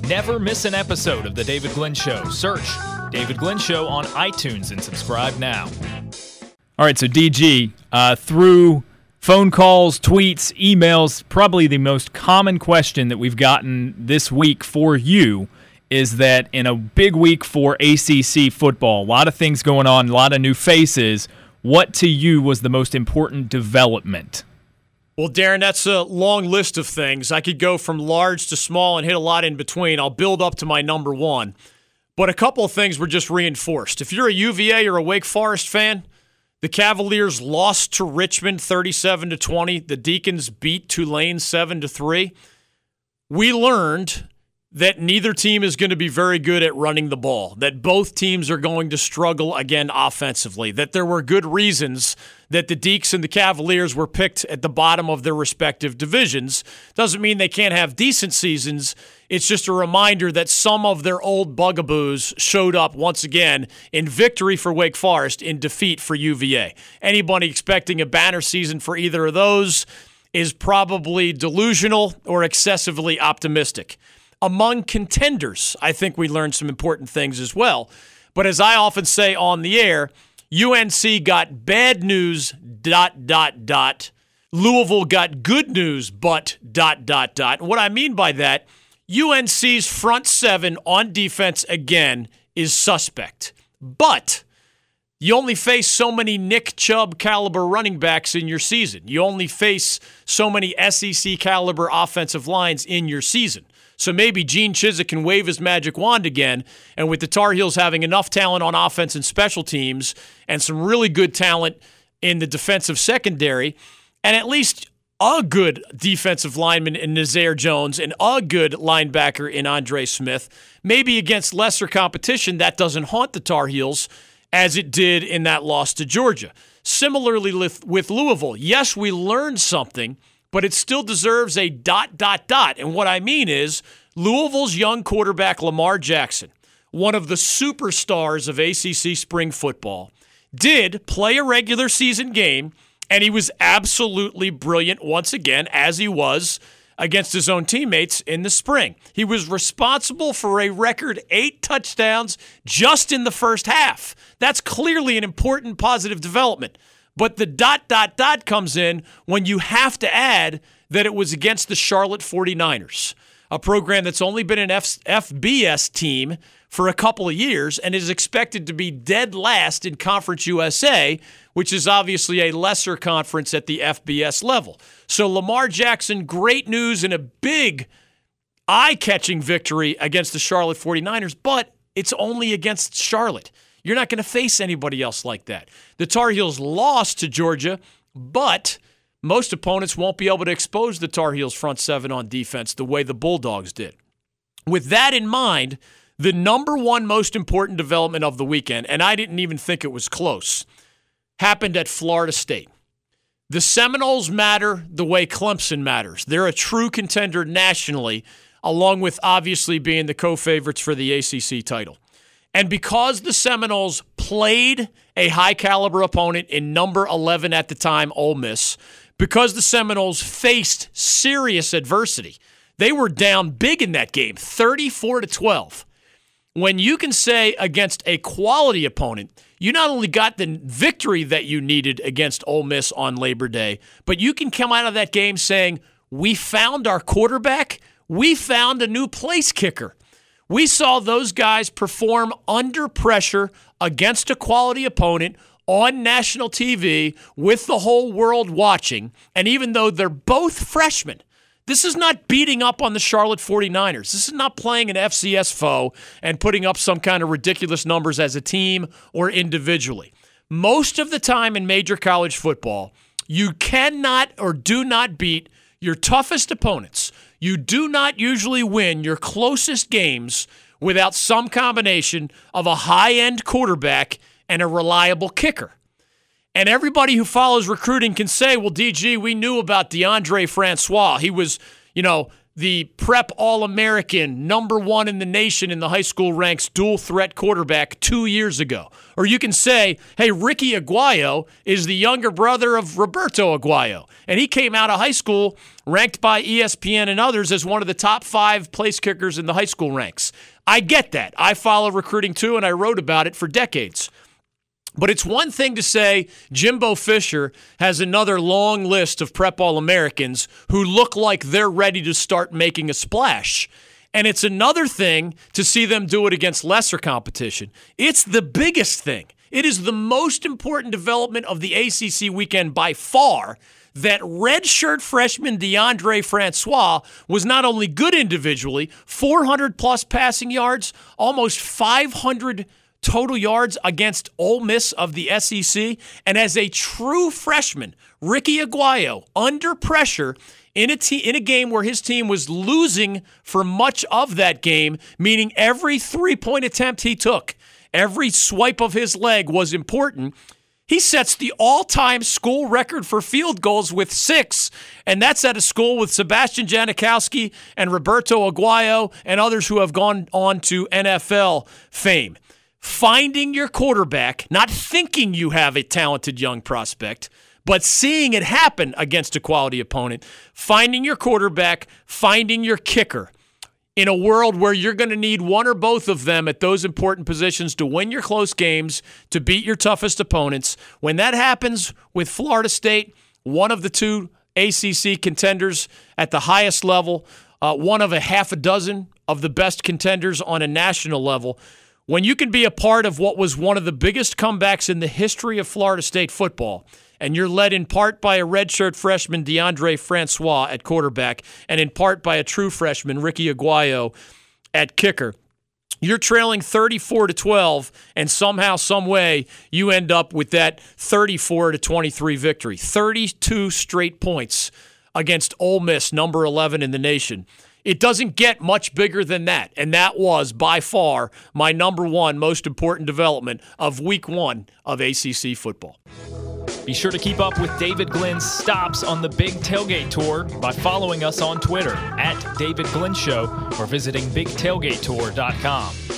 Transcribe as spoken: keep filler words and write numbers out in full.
Never miss an episode of The David Glenn Show. Search David Glenn Show on iTunes and subscribe now. All right, so D G, uh, through phone calls, tweets, emails, probably the most common question that we've gotten this week for you is that in a big week for A C C football, a lot of things going on, a lot of new faces, what to you was the most important development? Well, Darren, that's a long list of things. I could go from large to small and hit a lot in between. I'll build up to my number one. But a couple of things were just reinforced. If you're a U V A or a Wake Forest fan, the Cavaliers lost to Richmond thirty-seven to twenty. The Deacons beat Tulane seven to three. We learned that neither team is going to be very good at running the ball, that both teams are going to struggle again offensively, that there were good reasons that the Deacs and the Cavaliers were picked at the bottom of their respective divisions. Doesn't mean they can't have decent seasons. It's just a reminder that some of their old bugaboos showed up once again in victory for Wake Forest, in defeat for U V A. Anybody expecting a banner season for either of those is probably delusional or excessively optimistic. Among contenders, I think we learned some important things as well. But as I often say on the air, U N C got bad news, dot, dot, dot. Louisville got good news, but, dot, dot, dot. And what I mean by that, U N C's front seven on defense, again, is suspect. But you only face so many Nick Chubb caliber running backs in your season. You only face so many S E C caliber offensive lines in your season. So maybe Gene Chizik can wave his magic wand again, and with the Tar Heels having enough talent on offense and special teams and some really good talent in the defensive secondary, and at least a good defensive lineman in Nazaire Jones and a good linebacker in Andre Smith, maybe against lesser competition, that doesn't haunt the Tar Heels as it did in that loss to Georgia. Similarly with, with Louisville, yes, we learned something, but it still deserves a dot, dot, dot. And what I mean is Louisville's young quarterback, Lamar Jackson, one of the superstars of A C C spring football, did play a regular season game, and he was absolutely brilliant once again, as he was against his own teammates in the spring. He was responsible for a record eight touchdowns just in the first half. That's clearly an important positive development. But the dot, dot, dot comes in when you have to add that it was against the Charlotte forty-niners, a program that's only been an F- FBS team for a couple of years and is expected to be dead last in Conference U S A, which is obviously a lesser conference at the F B S level. So Lamar Jackson, great news and a big eye-catching victory against the Charlotte forty-niners, but it's only against Charlotte. You're not going to face anybody else like that. The Tar Heels lost to Georgia, but most opponents won't be able to expose the Tar Heels front seven on defense the way the Bulldogs did. With that in mind, the number one most important development of the weekend, and I didn't even think it was close, happened at Florida State. The Seminoles matter the way Clemson matters. They're a true contender nationally, along with obviously being the co-favorites for the A C C title. And because the Seminoles played a high-caliber opponent in number eleven at the time, Ole Miss, because the Seminoles faced serious adversity, they were down big in that game, thirty-four to twelve. When you can say against a quality opponent, you not only got the victory that you needed against Ole Miss on Labor Day, but you can come out of that game saying, we found our quarterback, we found a new place kicker. We saw those guys perform under pressure against a quality opponent on national T V with the whole world watching. And even though they're both freshmen, this is not beating up on the Charlotte forty-niners. This is not playing an F C S foe and putting up some kind of ridiculous numbers as a team or individually. Most of the time in major college football, you cannot or do not beat your toughest opponents. You do not usually win your closest games without some combination of a high-end quarterback and a reliable kicker. And everybody who follows recruiting can say, well, D G, we knew about DeAndre Francois. He was, you know, the prep All-American, number one in the nation in the high school ranks, dual threat quarterback two years ago. Or you can say, hey, Ricky Aguayo is the younger brother of Roberto Aguayo, and he came out of high school ranked by E S P N and others as one of the top five place kickers in the high school ranks. I get that. I follow recruiting too, and I wrote about it for decades. But it's one thing to say Jimbo Fisher has another long list of prep All-Americans who look like they're ready to start making a splash. And it's another thing to see them do it against lesser competition. It's the biggest thing. It is the most important development of the A C C weekend by far that redshirt freshman DeAndre Francois was not only good individually, four hundred plus passing yards, almost five hundred total yards against Ole Miss of the S E C. And as a true freshman, Ricky Aguayo, under pressure in a, te- in a game where his team was losing for much of that game, meaning every three-point attempt he took, every swipe of his leg was important. He sets the all-time school record for field goals with six, and that's at a school with Sebastian Janikowski and Roberto Aguayo and others who have gone on to N F L fame. Finding your quarterback, not thinking you have a talented young prospect, but seeing it happen against a quality opponent, finding your quarterback, finding your kicker in a world where you're going to need one or both of them at those important positions to win your close games, to beat your toughest opponents. When that happens with Florida State, one of the two A C C contenders at the highest level, uh, one of a half a dozen of the best contenders on a national level, when you can be a part of what was one of the biggest comebacks in the history of Florida State football, and you're led in part by a redshirt freshman, DeAndre Francois, at quarterback, and in part by a true freshman, Ricky Aguayo, at kicker, you're trailing thirty-four to twelve, and somehow, some way, you end up with that thirty-four to twenty-three victory. thirty-two straight points against Ole Miss, number eleven in the nation. It doesn't get much bigger than that, and that was, by far, my number one most important development of week one of A C C football. Be sure to keep up with David Glenn's stops on the Big Tailgate Tour by following us on Twitter at David Glenn Show or visiting big tailgate tour dot com.